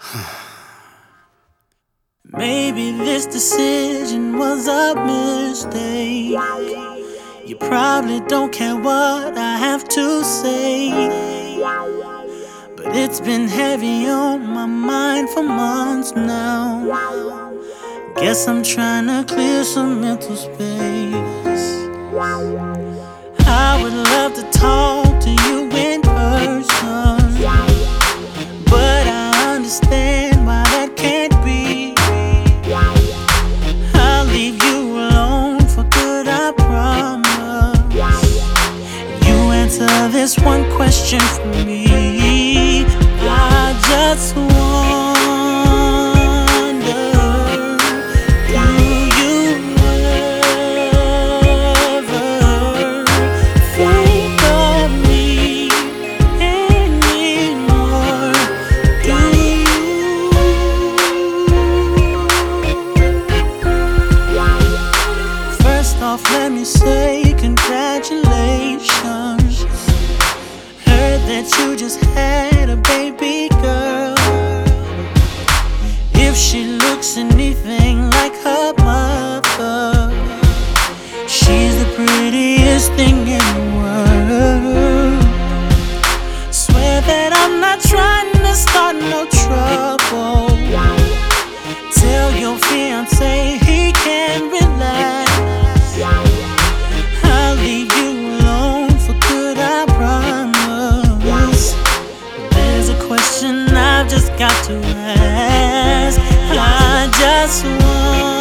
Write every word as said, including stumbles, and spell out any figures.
Maybe this decision was a mistake. You probably don't care what I have to say, but it's been heavy on my mind for months now. Guess I'm trying to clear some mental space. I would love to talk to you in person, but I understand why that can't be. I'll leave you alone for good, I promise. You answer this one question for me. I just wonder, let me say congratulations. Heard that you just had a baby girl. If she looks anything like her mother, she's the prettiest thing in the world. Swear that I'm not trying to start no trouble. Tell your fiance he can relax. I'll leave you alone for good, I promise. There's a question I've just got to ask. I just want